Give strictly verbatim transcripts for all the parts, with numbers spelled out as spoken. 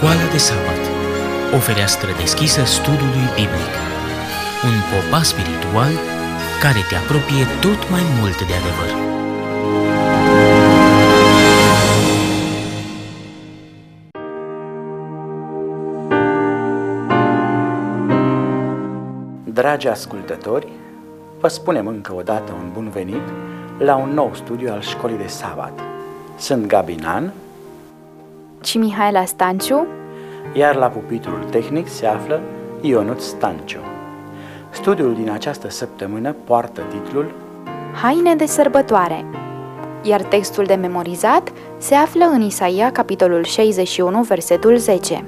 Școala de Sabat, o fereastră deschisă studiului biblic. Un popas spiritual care te apropie tot mai mult de adevăr. Dragi ascultători, vă spunem încă o dată un bun venit la un nou studiu al Școlii de Sabat. Sunt Gabi Nan și Mihaela Stanciu, iar la pupitrul tehnic se află Ionuț Stanciu. Studiul din această săptămână poartă titlul Haine de sărbătoare, iar textul de memorizat se află în Isaia, capitolul șaizeci și unu, versetul zece.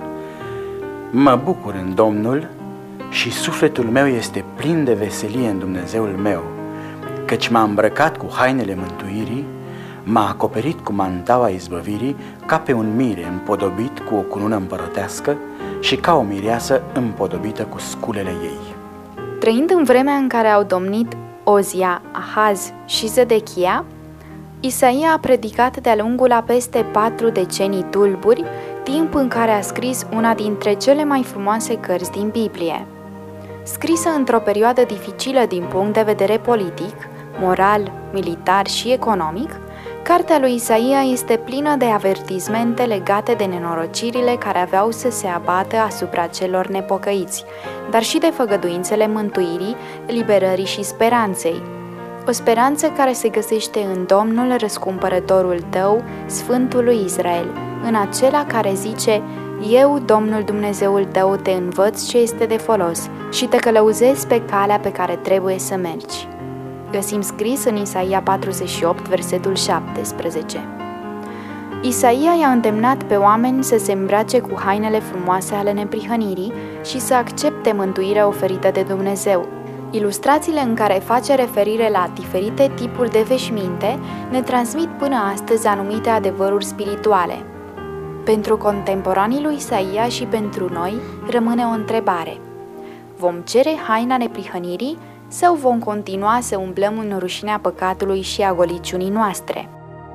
Mă bucur în Domnul și sufletul meu este plin de veselie în Dumnezeul meu, căci m-a îmbrăcat cu hainele mântuirii, m-a acoperit cu mantaua izbăvirii, ca pe un mire împodobit cu o cunună împărătească și ca o mireasă împodobită cu sculele ei. Trăind în vremea în care au domnit Ozia, Ahaz și Zedechia, Isaia a predicat de-a lungul a peste patru decenii tulburi, timp în care a scris una dintre cele mai frumoase cărți din Biblie. Scrisă într-o perioadă dificilă din punct de vedere politic, moral, militar și economic, cartea lui Isaia este plină de avertismente legate de nenorocirile care aveau să se abată asupra celor nepocăiți, dar și de făgăduințele mântuirii, liberării și speranței. O speranță care se găsește în Domnul răscumpărătorul tău, Sfântul lui Israel, în acela care zice: Eu, Domnul Dumnezeul tău, te învăț ce este de folos și te călăuzesc pe calea pe care trebuie să mergi. Găsim scris în Isaia patruzeci și opt, versetul șaptesprezece. Isaia i-a îndemnat pe oameni să se îmbrace cu hainele frumoase ale neprihănirii și să accepte mântuirea oferită de Dumnezeu. Ilustrațiile în care face referire la diferite tipuri de veșminte ne transmit până astăzi anumite adevăruri spirituale. Pentru contemporanii lui Isaia și pentru noi rămâne o întrebare: vom cere haina neprihănirii sau vom continua să umblăm în rușinea păcatului și a goliciunii noastre?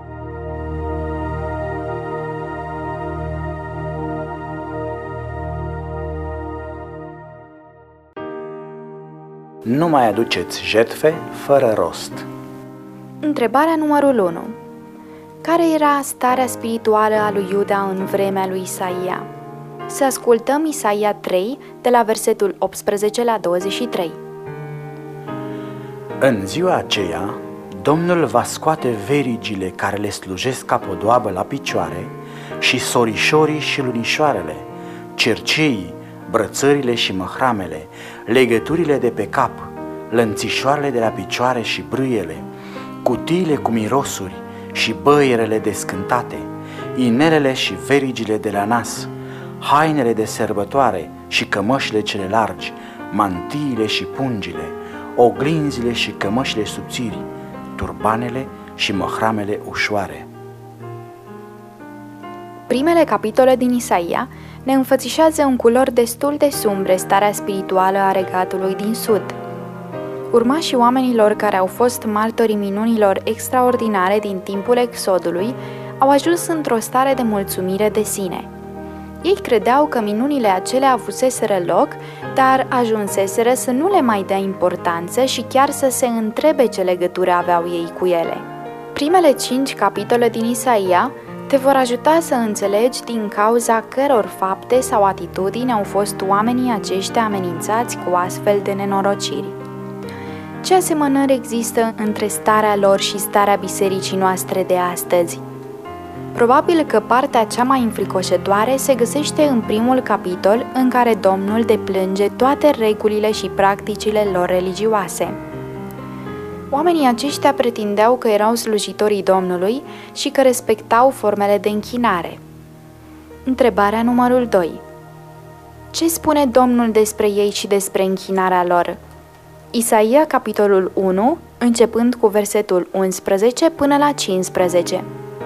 Nu mai aduceți jertfe fără rost. Întrebarea numărul unu. Care era starea spirituală a lui Iuda în vremea lui Isaia? Să ascultăm Isaia trei, de la versetul optsprezece la douăzeci și trei. În ziua aceea, Domnul va scoate verigile care le slujesc ca podoabă la picioare și sorișorii și lunișoarele, cerceii, brățările și măhramele, legăturile de pe cap, lănțișoarele de la picioare și brâiele, cutiile cu mirosuri și băierele descântate, inelele și verigile de la nas, hainele de sărbătoare și cămășile cele largi, mantiile și pungile, oglinzile și cămășile subțiri, turbanele și măhramele ușoare. Primele capitole din Isaia ne înfățișează în culori destul de sumbre starea spirituală a regatului din sud. Urmașii oamenilor care au fost martorii minunilor extraordinare din timpul exodului au ajuns într-o stare de mulțumire de sine. Ei credeau că minunile acelea avuseseră loc, dar ajunseseră să nu le mai dea importanță și chiar să se întrebe ce legătură aveau ei cu ele. Primele cinci capitole din Isaia te vor ajuta să înțelegi din cauza căror fapte sau atitudini au fost oamenii aceștia amenințați cu astfel de nenorociri. Ce asemănări există între starea lor și starea bisericii noastre de astăzi? Probabil că partea cea mai înfricoșătoare se găsește în primul capitol, în care Domnul deplânge toate regulile și practicile lor religioase. Oamenii aceștia pretindeau că erau slujitorii Domnului și că respectau formele de închinare. Întrebarea numărul doi. Ce spune Domnul despre ei și despre închinarea lor? Isaia, capitolul unu, începând cu versetul unsprezece până la cincisprezece.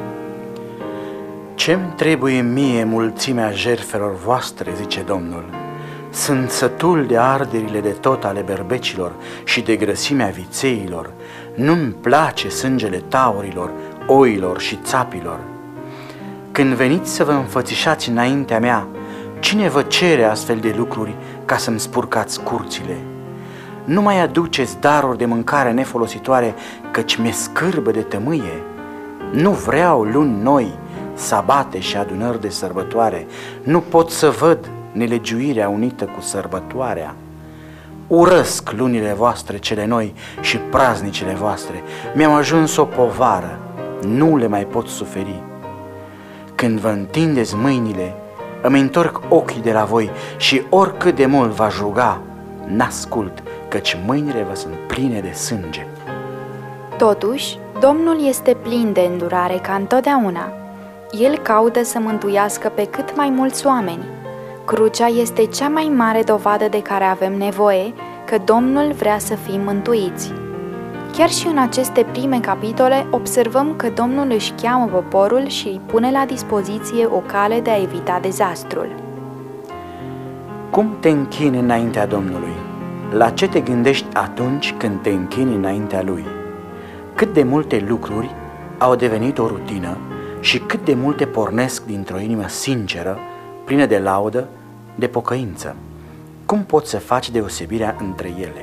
Ce-mi trebuie mie mulțimea jertfelor voastre, zice Domnul? Sunt sătul de arderile de tot ale berbecilor și de grăsimea vițeilor. Nu-mi place sângele taurilor, oilor și țapilor. Când veniți să vă înfățișați înaintea mea, cine vă cere astfel de lucruri ca să-mi spurcați curțile? Nu mai aduceți daruri de mâncare nefolositoare, căci mi-e scârbă de tămâie. Nu vreau luni noi, sabate și adunări de sărbătoare. Nu pot să văd nelegiuirea unită cu sărbătoarea. Urăsc lunile voastre cele noi și praznicile voastre. Mi-am ajuns o povară, nu le mai pot suferi. Când vă întindeți mâinile, îmi întorc ochii de la voi și oricât de mult v-aș ruga, n-ascult, căci mâinile vă sunt pline de sânge. Totuși, Domnul este plin de îndurare ca întotdeauna. El caută să mântuiască pe cât mai mulți oameni. Crucea este cea mai mare dovadă de care avem nevoie, că Domnul vrea să fim mântuiți. Chiar și în aceste prime capitole observăm că Domnul își cheamă poporul și îi pune la dispoziție o cale de a evita dezastrul. Cum te închini înaintea Domnului? La ce te gândești atunci când te închini înaintea Lui? Cât de multe lucruri au devenit o rutină și cât de multe pornesc dintr-o inimă sinceră, plină de laudă, de pocăință. Cum poți să faci deosebirea între ele?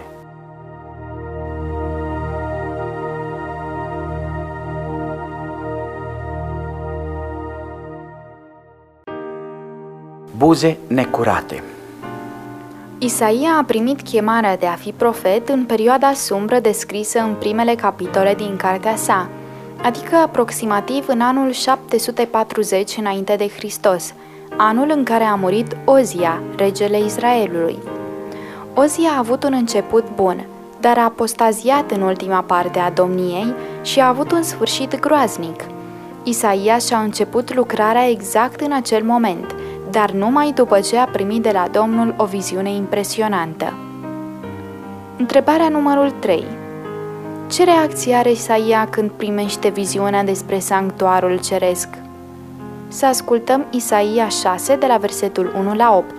Buze necurate. Isaia a primit chemarea de a fi profet în perioada sumbră descrisă în primele capitole din cartea sa, adică aproximativ în anul șapte sute patruzeci înainte de Hristos, anul în care a murit Ozia, regele Israelului. Ozia a avut un început bun, dar a apostaziat în ultima parte a domniei și a avut un sfârșit groaznic. Isaia și-a început lucrarea exact în acel moment, dar numai după ce a primit de la Domnul o viziune impresionantă. Întrebarea numărul trei. Ce reacție are Isaia când primește viziunea despre sanctuarul ceresc? Să ascultăm Isaia șase de la versetul unu la opt.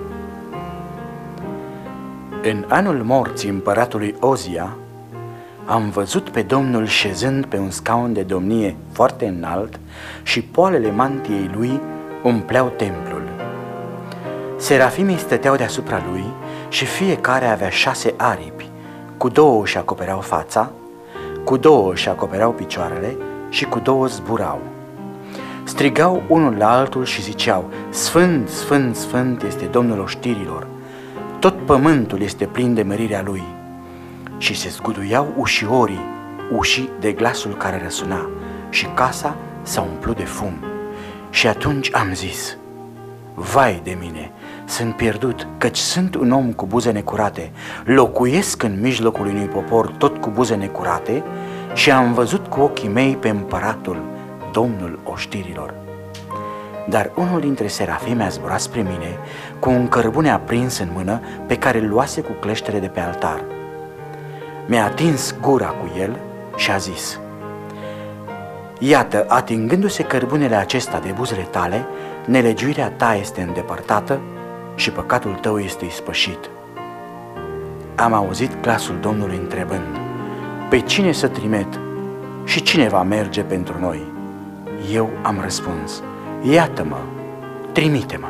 În anul morții împăratului Ozia, am văzut pe Domnul șezând pe un scaun de domnie foarte înalt și poalele mantiei lui umpleau templul. Serafimii stăteau deasupra lui și fiecare avea șase aripi, cu două își acopereau fața, cu două își acopereau picioarele și cu două zburau. Strigau unul la altul și ziceau: Sfânt, Sfânt, Sfânt este Domnul oștirilor, tot pământul este plin de mărirea Lui. Și se zguduiau ușiorii, ușii de glasul care răsuna, și casa s-a umplut de fum. Și atunci am zis: vai de mine, sunt pierdut, căci sunt un om cu buze necurate, locuiesc în mijlocul unui popor tot cu buze necurate și am văzut cu ochii mei pe împăratul, Domnul oștirilor. Dar unul dintre serafimi a zburat spre mine cu un cărbune aprins în mână pe care îl luase cu cleștele de pe altar. Mi-a atins gura cu el și a zis: iată, atingându-se cărbunele acesta de buzele tale, nelegiuirea ta este îndepărtată și păcatul tău este ispășit. Am auzit glasul Domnului întrebând: pe cine să trimet și cine va merge pentru noi? Eu am răspuns: iată-mă, trimite-mă.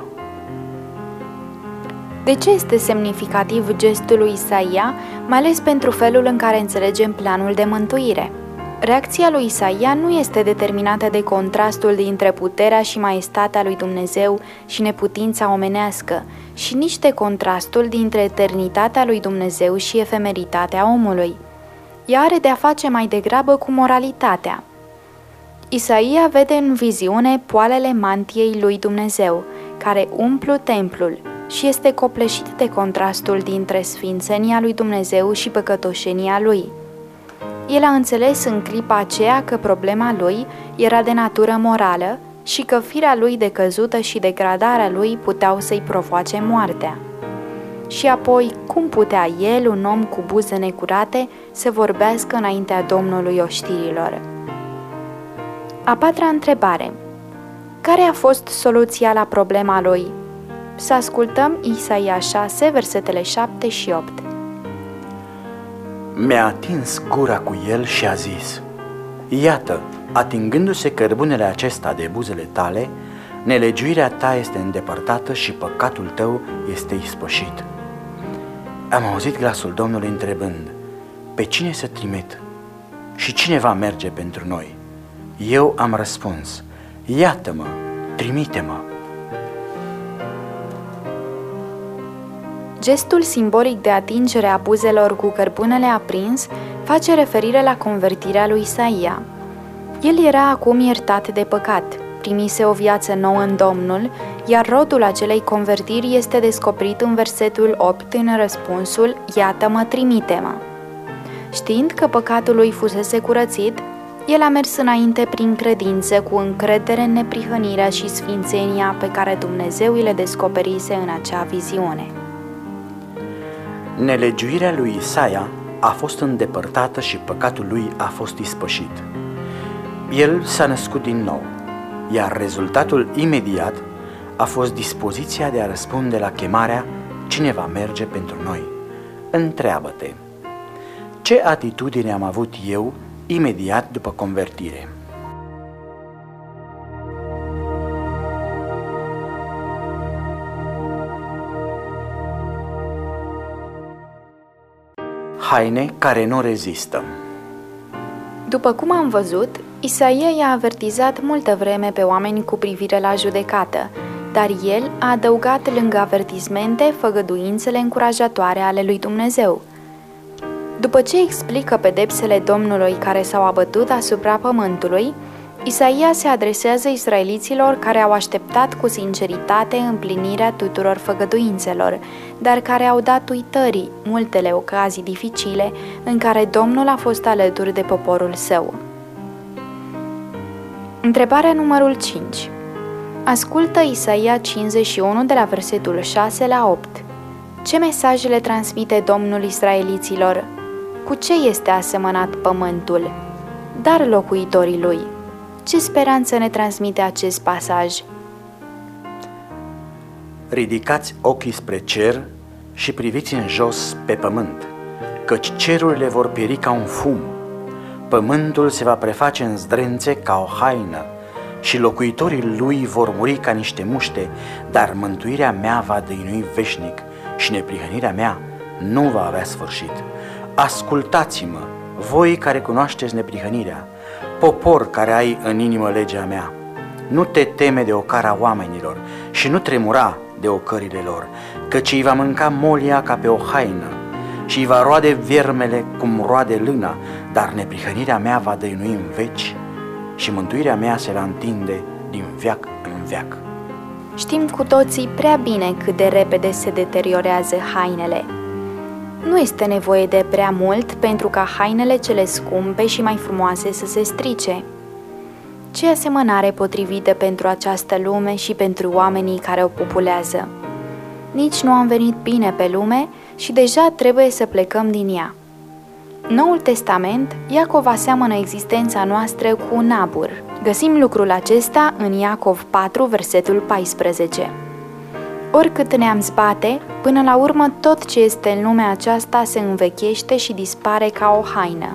De ce este semnificativ gestul lui Isaia, mai ales pentru felul în care înțelegem planul de mântuire? Reacția lui Isaia nu este determinată de contrastul dintre puterea și maestatea lui Dumnezeu și neputința omenească, și nici de contrastul dintre eternitatea lui Dumnezeu și efemeritatea omului. Ea are de-a face mai degrabă cu moralitatea. Isaia vede în viziune poalele mantiei lui Dumnezeu, care umplu templul, și este copleșit de contrastul dintre sfințenia lui Dumnezeu și păcătoșenia lui. El a înțeles în clipa aceea că problema lui era de natură morală și că firea lui decăzută și degradarea lui puteau să-i provoace moartea. Și apoi, cum putea el, un om cu buze necurate, să vorbească înaintea Domnului oștirilor? A patra întrebare. Care a fost soluția la problema lui? Să ascultăm Isaia șase, versetele șapte și opt. Mi-a atins gura cu el și a zis: iată, Atingându-se cărbunele acesta de buzele tale, nelegiuirea ta este îndepărtată și păcatul tău este ispășit. Am auzit glasul Domnului întrebând: pe cine să trimit? Și cine va merge pentru noi? Eu am răspuns: iată-mă, trimite-mă. Gestul simbolic de atingere a buzelor cu cărbunele aprins face referire la convertirea lui Isaia. El era acum iertat de păcat, primise o viață nouă în Domnul, iar rodul acelei convertiri este descoperit în versetul opt în răspunsul: iată-mă, trimite-mă. Știind că păcatul lui fusese curățit, el a mers înainte prin credință, cu încredere în neprihănirea și sfințenia pe care Dumnezeu îi le descoperise în acea viziune. Nelegiuirea lui Isaia a fost îndepărtată și păcatul lui a fost ispășit. El s-a născut din nou, iar rezultatul imediat a fost dispoziția de a răspunde la chemarea: cine va merge pentru noi? Întreabă-te: ce atitudine am avut eu imediat după convertire? Haine care nu rezistă. După cum am văzut, Isaia i-a avertizat multă vreme pe oameni cu privire la judecată, dar el a adăugat lângă avertizmente făgăduințele încurajatoare ale lui Dumnezeu. După ce explică pedepsele Domnului care s-au abătut asupra pământului, Isaia se adresează israeliților care au așteptat cu sinceritate împlinirea tuturor făgăduințelor, dar care au dat uitării multele ocazii dificile în care Domnul a fost alături de poporul său. Întrebarea numărul cinci. Ascultă Isaia cincizeci și unu de la versetul șase la opt. Ce mesaje le transmite Domnul israeliților? Cu ce este asemănat pământul? Dar locuitorii lui. Ce speranță ne transmite acest pasaj? Ridicați ochii spre cer și priviți în jos pe pământ, căci cerurile vor pieri ca un fum, pământul se va preface în zdrențe ca o haină și locuitorii lui vor muri ca niște muște, dar mântuirea mea va dăinui veșnic și neprihănirea mea nu va avea sfârșit. Ascultați-mă, voi care cunoașteți neprihănirea, popor care ai în inimă legea mea. Nu te teme de ocara oamenilor și nu tremura de ocările lor, căci îi va mânca molia ca pe o haină și îi va roade viermele cum roade lâna, dar neprihănirea mea va dăinui în veci și mântuirea mea se va întinde din veac în veac. Știm cu toții prea bine cât de repede se deteriorează hainele. Nu este nevoie de prea mult pentru ca hainele cele scumpe și mai frumoase să se strice. Ce asemănare potrivită pentru această lume și pentru oamenii care o populează. Nici nu am venit bine pe lume și deja trebuie să plecăm din ea. Noul Testament, Iacov aseamănă existența noastră cu un abur. Găsim lucrul acesta în Iacov patru, versetul paisprezece. Oricât ne-am zbate, până la urmă tot ce este în lumea aceasta se învechește și dispare ca o haină.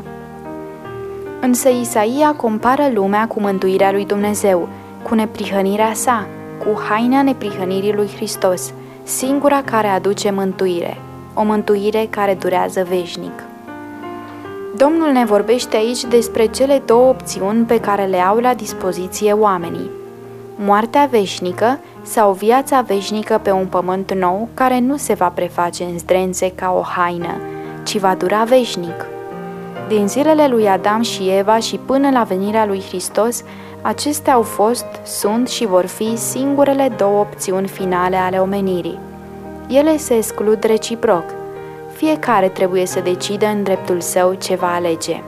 Însă Isaia compară lumea cu mântuirea lui Dumnezeu, cu neprihănirea sa, cu haina neprihănirii lui Hristos, singura care aduce mântuire, o mântuire care durează veșnic. Domnul ne vorbește aici despre cele două opțiuni pe care le au la dispoziție oamenii: moartea veșnică sau viața veșnică pe un pământ nou care nu se va preface în zdrențe ca o haină, ci va dura veșnic. Din zilele lui Adam și Eva și până la venirea lui Hristos, acestea au fost, sunt și vor fi singurele două opțiuni finale ale omenirii. Ele se exclud reciproc. Fiecare trebuie să decidă în dreptul său ce va alege.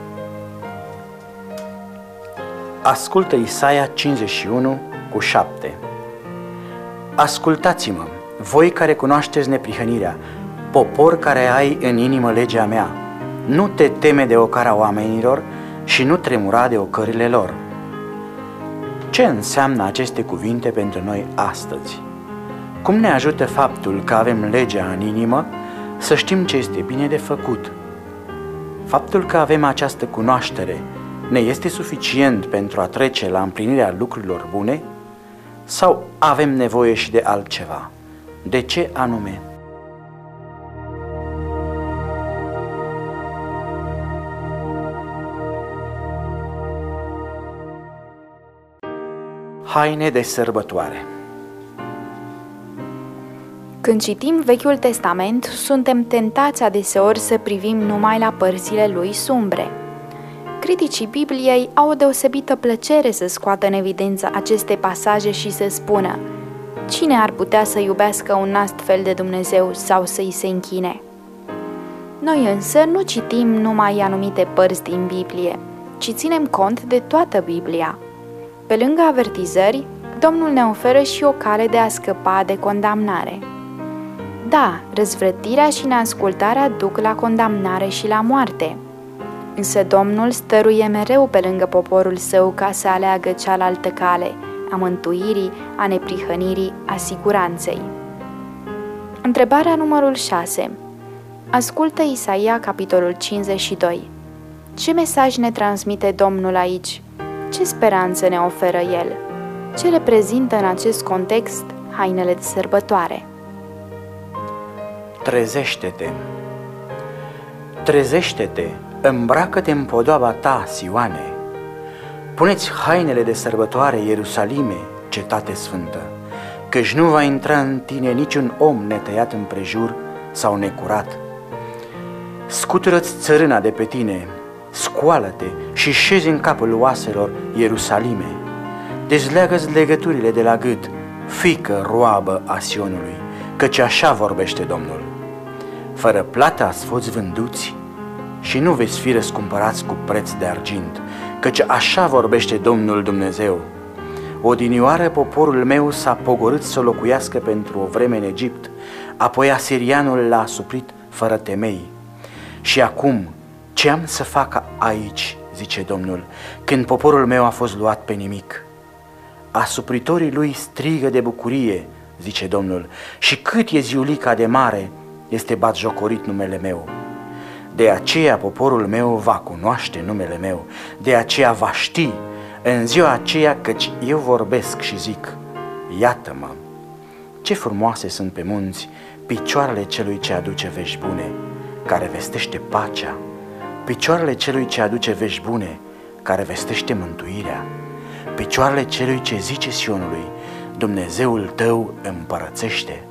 Ascultă Isaia cincizeci și unu cu șapte. Ascultați-mă, voi care cunoașteți neprihănirea, popor care ai în inimă legea mea. Nu te teme de ocara oamenilor și nu tremura de ocările lor. Ce înseamnă aceste cuvinte pentru noi astăzi? Cum ne ajută faptul că avem legea în inimă să știm ce este bine de făcut? Faptul că avem această cunoaștere ne este suficient pentru a trece la împlinirea lucrurilor bune sau avem nevoie și de altceva? De ce anume? Haine de sărbătoare. Când citim Vechiul Testament, suntem tentați adeseori să privim numai la părțile lui sumbre. Criticii Bibliei au o deosebită plăcere să scoată în evidență aceste pasaje și să spună: cine ar putea să iubească un astfel de Dumnezeu sau să-i se închine? Noi însă nu citim numai anumite părți din Biblie, ci ținem cont de toată Biblia. Pe lângă avertizări, Domnul ne oferă și o cale de a scăpa de condamnare. Da, răzvrătirea și neascultarea duc la condamnare și la moarte. Însă Domnul stăruie mereu pe lângă poporul său ca să aleagă cealaltă cale, a mântuirii, a neprihănirii, a siguranței. Întrebarea numărul șase. Ascultă Isaia, capitolul cincizeci și doi. Ce mesaj ne transmite Domnul aici? Ce speranță ne oferă El? Ce reprezintă în acest context hainele de sărbătoare? Trezește-te! Trezește-te! Îmbracă-te în podoaba ta, Sioane! Puneți hainele de sărbătoare, Ierusalime, cetate sfântă, căci nu va intra în tine niciun om netăiat împrejur sau necurat. Scutură-ți țărâna de pe tine, scoală-te și șezi în capul oaselor, Ierusalime. Dezleagă-ți legăturile de la gât, fiică roabă a Sionului, căci așa vorbește Domnul. Fără plată ați fost vânduți și nu veți fi răscumpărați cu preț de argint, căci așa vorbește Domnul Dumnezeu. Odinioară poporul meu s-a pogorât să locuiască pentru o vreme în Egipt, apoi asirianul l-a asuprit fără temei. Și acum, ce am să fac aici, zice Domnul, când poporul meu a fost luat pe nimic? Asupritorii lui strigă de bucurie, zice Domnul, și cât e ziulica de mare, este batjocorit numele meu. De aceea poporul meu va cunoaște numele meu, de aceea va ști în ziua aceea, căci eu vorbesc și zic: iată-mă! Ce frumoase sunt pe munți picioarele celui ce aduce vești bune, care vestește pacea, picioarele celui ce aduce vești bune, care vestește mântuirea, picioarele celui ce zice Sionului: Dumnezeul tău împărățește.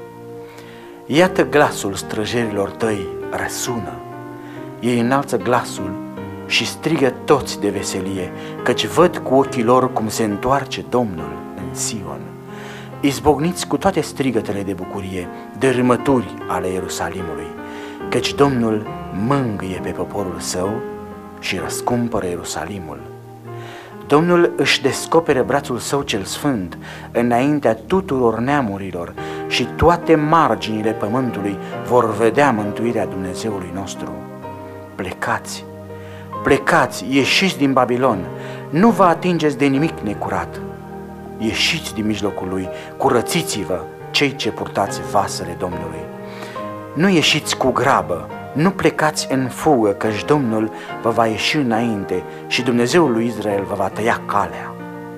Iată glasul străjerilor tăi răsună. Ei înalță glasul și strigă toți de veselie, căci văd cu ochii lor cum se întoarce Domnul în Sion. Izbogniți cu toate strigătele de bucurie, dărâmături ale Ierusalimului, căci Domnul mângâie pe poporul său și răscumpără Ierusalimul. Domnul își descopere brațul său cel sfânt înaintea tuturor neamurilor și toate marginile pământului vor vedea mântuirea Dumnezeului nostru. Plecați, plecați, ieșiți din Babilon, nu vă atingeți de nimic necurat. Ieșiți din mijlocul lui, curățiți-vă, cei ce purtați vasele Domnului. Nu ieșiți cu grabă, nu plecați în fugă, căci Domnul vă va ieși înainte și Dumnezeul lui Israel vă va tăia calea.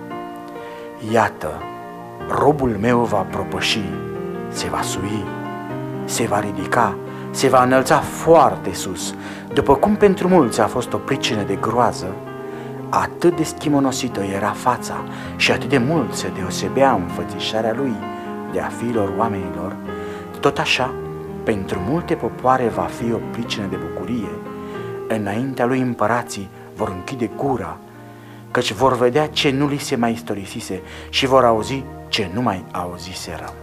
Iată, robul meu va propăși, se va sui, se va ridica, se va înălța foarte sus. După cum pentru mulți a fost o pricină de groază, atât de schimonosită era fața și atât de mult se deosebea înfățișarea lui de a fiilor oamenilor, tot așa, pentru multe popoare va fi o pricină de bucurie. Înaintea lui împărații vor închide gura, căci vor vedea ce nu li se mai istorisise și vor auzi ce nu mai auziseră.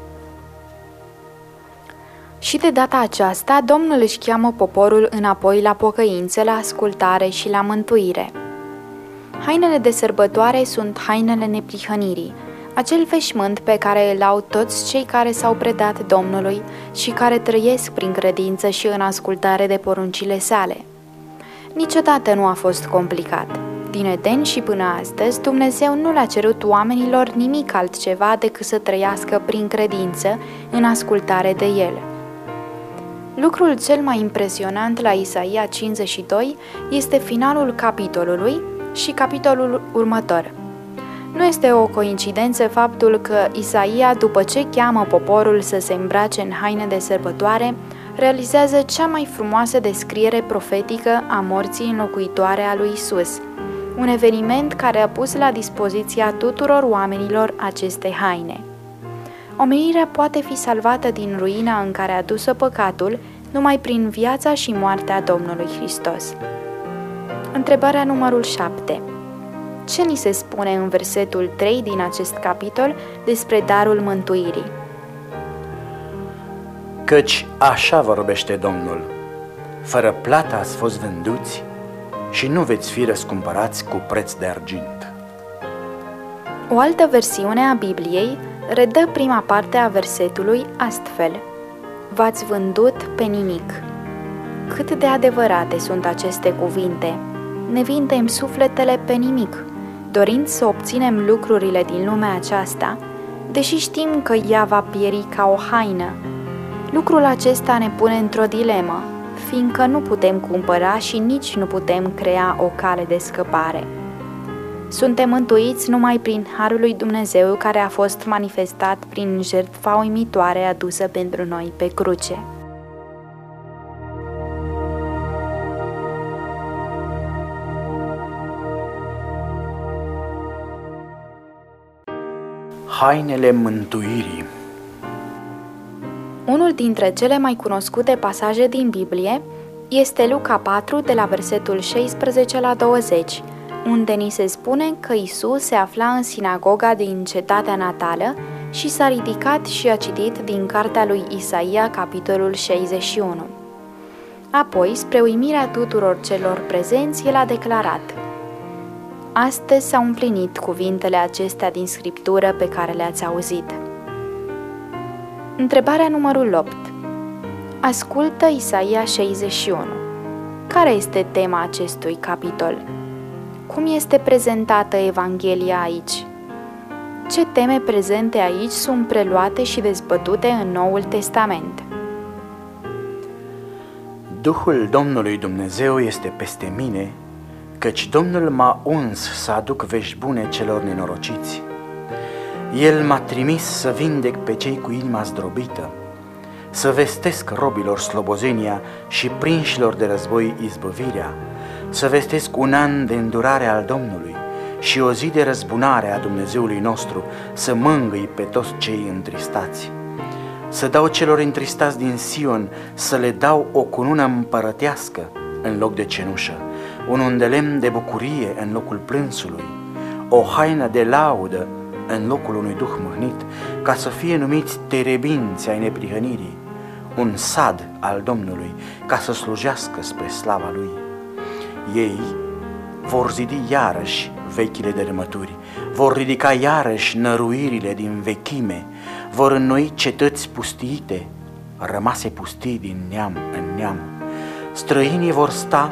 Și de data aceasta, Domnul își cheamă poporul înapoi la pocăință, la ascultare și la mântuire. Hainele de sărbătoare sunt hainele neprihănirii, acel veșmânt pe care îl au toți cei care s-au predat Domnului și care trăiesc prin credință și în ascultare de poruncile sale. Niciodată nu a fost complicat. Din Eden și până astăzi, Dumnezeu nu le-a cerut oamenilor nimic altceva decât să trăiască prin credință în ascultare de El. Lucrul cel mai impresionant la Isaia cincizeci și doi este finalul capitolului și capitolul următor. Nu este o coincidență faptul că Isaia, după ce cheamă poporul să se îmbrace în haine de sărbătoare, realizează cea mai frumoasă descriere profetică a morții înlocuitoare a lui Isus, un eveniment care a pus la dispoziția tuturor oamenilor aceste haine. Omenirea poate fi salvată din ruina în care a dus-o păcatul numai prin viața și moartea Domnului Hristos. Întrebarea numărul șapte. Ce ni se spune în versetul trei din acest capitol despre darul mântuirii? Căci așa vorbește Domnul: fără plată ați fost vânduți și nu veți fi răscumpărați cu preț de argint. O altă versiune a Bibliei redă prima parte a versetului astfel: v-ați vândut pe nimic. Cât de adevărate sunt aceste cuvinte! Ne vindem sufletele pe nimic, dorind să obținem lucrurile din lumea aceasta, deși știm că ea va pieri ca o haină. Lucrul acesta ne pune într-o dilemă, fiindcă nu putem cumpăra și nici nu putem crea o cale de scăpare. Suntem mântuiți numai prin harul lui Dumnezeu care a fost manifestat prin jertfa uimitoare adusă pentru noi pe cruce. Hainele mântuirii. Unul dintre cele mai cunoscute pasaje din Biblie este Luca patru, de la versetul șaisprezece la douăzeci, unde ni se spune că Isus se afla în sinagoga din cetatea natală și s-a ridicat și a citit din cartea lui Isaia, capitolul șaizeci și unu. Apoi, spre uimirea tuturor celor prezenți, el a declarat: astăzi s-au împlinit cuvintele acestea din Scriptură pe care le-ați auzit. Întrebarea numărul opt. Ascultă Isaia șaizeci și unu. Care este tema acestui capitol? Cum este prezentată Evanghelia aici? Ce teme prezente aici sunt preluate și dezbătute în Noul Testament? Duhul Domnului Dumnezeu este peste mine, căci Domnul m-a uns să aduc vești bune celor nenorociți. El m-a trimis să vindec pe cei cu inima zdrobită, să vestesc robilor slobozenia și prinșilor de război izbăvirea, să vestesc un an de îndurare al Domnului și o zi de răzbunare a Dumnezeului nostru, să mângâi pe toți cei întristați. Să dau celor întristați din Sion, să le dau o cunună împărătească în loc de cenușă, un undelemn de bucurie în locul plânsului, o haină de laudă în locul unui duh mâhnit, ca să fie numiți terebinți ai neprihănirii, un sad al Domnului, ca să slujească spre slava Lui. Ei vor zidi iarăși vechile dărâmături, vor ridica iarăși năruirile din vechime, vor înnoi cetăți pustiite, rămase pustii din neam în neam. Străinii vor sta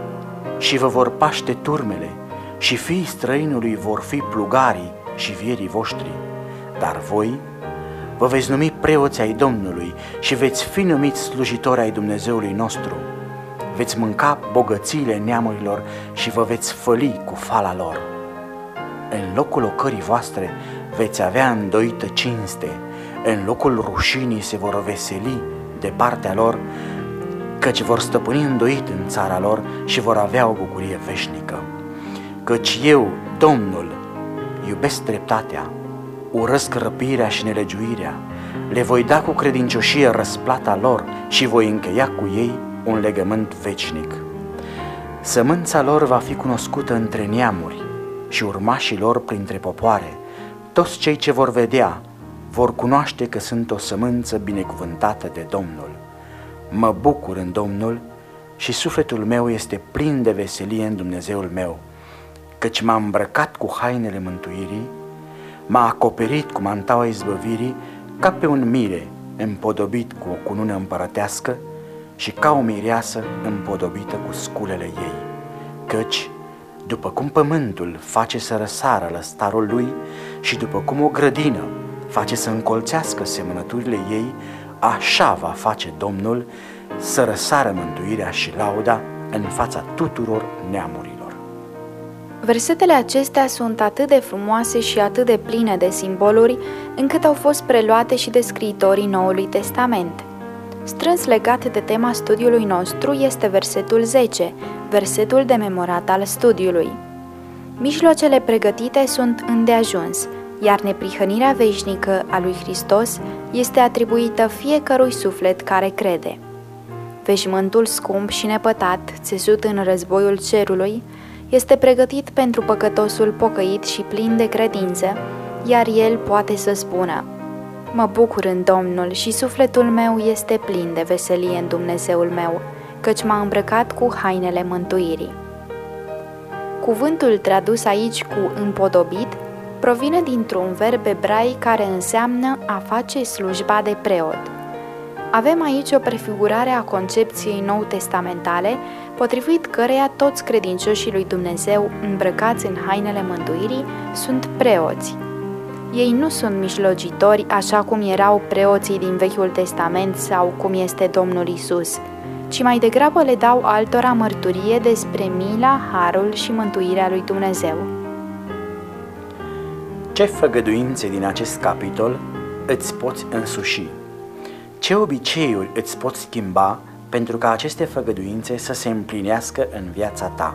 și vă vor paște turmele, și fiii străinului vor fi plugarii și vierii voștri. Dar voi vă veți numi preoți ai Domnului și veți fi numiți slujitori ai Dumnezeului nostru. Veți mânca bogățiile neamurilor și vă veți făli cu fala lor. În locul ocării voastre veți avea îndoită cinste, în locul rușinii se vor veseli de partea lor, căci vor stăpâni îndoit în țara lor și vor avea o bucurie veșnică. Căci eu, Domnul, iubesc dreptatea, urăsc răpirea și nelegiuirea, le voi da cu credincioșie răsplata lor și voi încheia cu ei un legământ veșnic. Sămânța lor va fi cunoscută între neamuri și urmașii lor printre popoare. Toți cei ce vor vedea vor cunoaște că sunt o sămânță binecuvântată de Domnul. Mă bucur în Domnul și sufletul meu este plin de veselie în Dumnezeul meu, căci m-a îmbrăcat cu hainele mântuirii, m-a acoperit cu mantaua izbăvirii, ca pe un mire împodobit cu o cunună împărătească și ca o mireasă împodobită cu sculele ei. Căci, după cum pământul face să răsară lăstarul lui și după cum o grădină face să încolțească semănăturile ei, așa va face Domnul să răsară mântuirea și lauda în fața tuturor neamurilor. Versetele acestea sunt atât de frumoase și atât de pline de simboluri, încât au fost preluate și de scriitorii Noului Testament. Strâns legat de tema studiului nostru este versetul zece, versetul de memorat al studiului. Mijloacele pregătite sunt îndeajuns, iar neprihănirea veșnică a lui Hristos este atribuită fiecărui suflet care crede. Veșmântul scump și nepătat, țesut în războiul cerului, este pregătit pentru păcătosul pocăit și plin de credință, iar el poate să spună: mă bucur în Domnul și sufletul meu este plin de veselie în Dumnezeul meu, căci m-a îmbrăcat cu hainele mântuirii. Cuvântul tradus aici cu împodobit provine dintr-un verb ebraic care înseamnă a face slujba de preot. Avem aici o prefigurare a concepției nou-testamentale, potrivit căreia toți credincioșii lui Dumnezeu îmbrăcați în hainele mântuirii sunt preoți. Ei nu sunt mijlocitori așa cum erau preoții din Vechiul Testament sau cum este Domnul Isus, ci mai degrabă le dau altora mărturie despre mila, harul și mântuirea lui Dumnezeu. Ce făgăduințe din acest capitol îți poți însuși? Ce obiceiuri îți poți schimba pentru ca aceste făgăduințe să se împlinească în viața ta?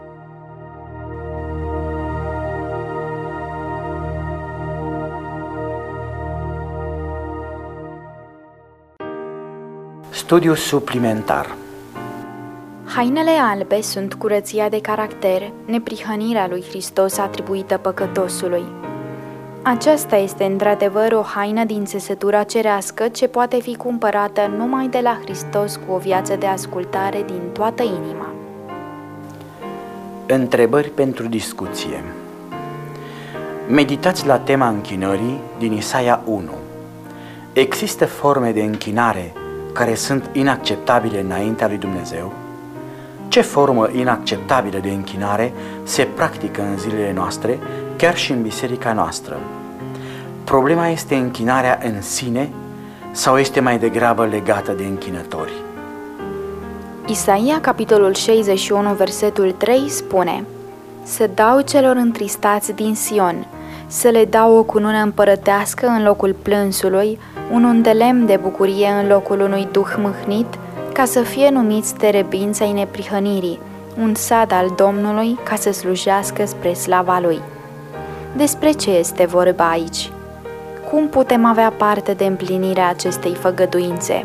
Studiu suplimentar. Hainele albe sunt curăția de caracter, neprihănirea lui Hristos atribuită păcătosului. Aceasta este într-adevăr o haină din țesătura cerească ce poate fi cumpărată numai de la Hristos cu o viață de ascultare din toată inima. Întrebări pentru discuție. Meditați la tema închinării din Isaia unu. Există forme de închinare care sunt inacceptabile înaintea lui Dumnezeu? Ce formă inacceptabilă de închinare se practică în zilele noastre, chiar și în biserica noastră? Problema este închinarea în sine sau este mai degrabă legată de închinători? Isaia, capitolul șaizeci și unu, versetul trei, spune: să dau celor întristați din Sion, să le dau o cunună împărătească în locul plânsului, un undelemn de bucurie în locul unui duh mâhnit, ca să fie numiți terebinți ai neprihănirii, un sad al Domnului, ca să slujească spre slava Lui. Despre ce este vorba aici? Cum putem avea parte de împlinirea acestei făgăduințe?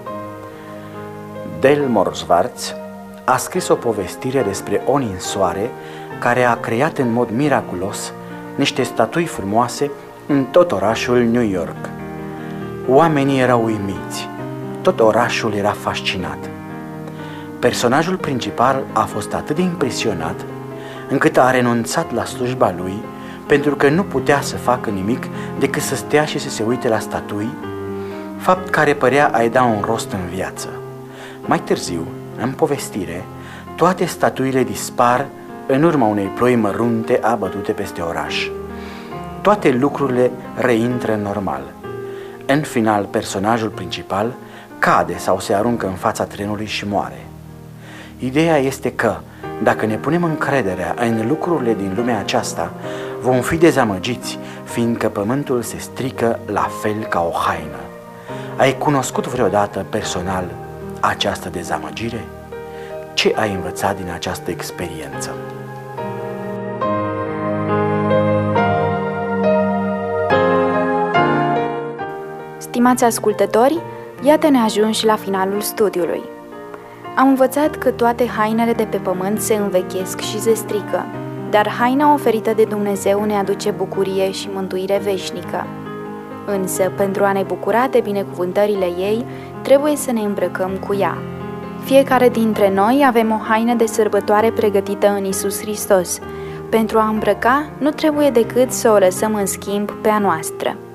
Delmore Schwartz a scris o povestire despre o ninsoare care a creat în mod miraculos niște statui frumoase în tot orașul New York. Oamenii erau uimiți, tot orașul era fascinat. Personajul principal a fost atât de impresionat încât a renunțat la slujba lui pentru că nu putea să facă nimic decât să stea și să se uite la statui, fapt care părea a-i da un rost în viață. Mai târziu, în povestire, toate statuile dispar în urma unei ploi mărunte abătute peste oraș. Toate lucrurile reintră normal. În final, personajul principal cade sau se aruncă în fața trenului și moare. Ideea este că, dacă ne punem încrederea în lucrurile din lumea aceasta, vom fi dezamăgiți, fiindcă pământul se strică la fel ca o haină. Ai cunoscut vreodată personal această dezamăgire? Ce ai învățat din această experiență? Stimați ascultători, iată-ne ajunși la finalul studiului. Am învățat că toate hainele de pe pământ se învechesc și se strică, dar haina oferită de Dumnezeu ne aduce bucurie și mântuire veșnică. Însă, pentru a ne bucura de binecuvântările ei, trebuie să ne îmbrăcăm cu ea. Fiecare dintre noi avem o haină de sărbătoare pregătită în Iisus Hristos. Pentru a îmbrăca, nu trebuie decât să o lăsăm în schimb pe a noastră.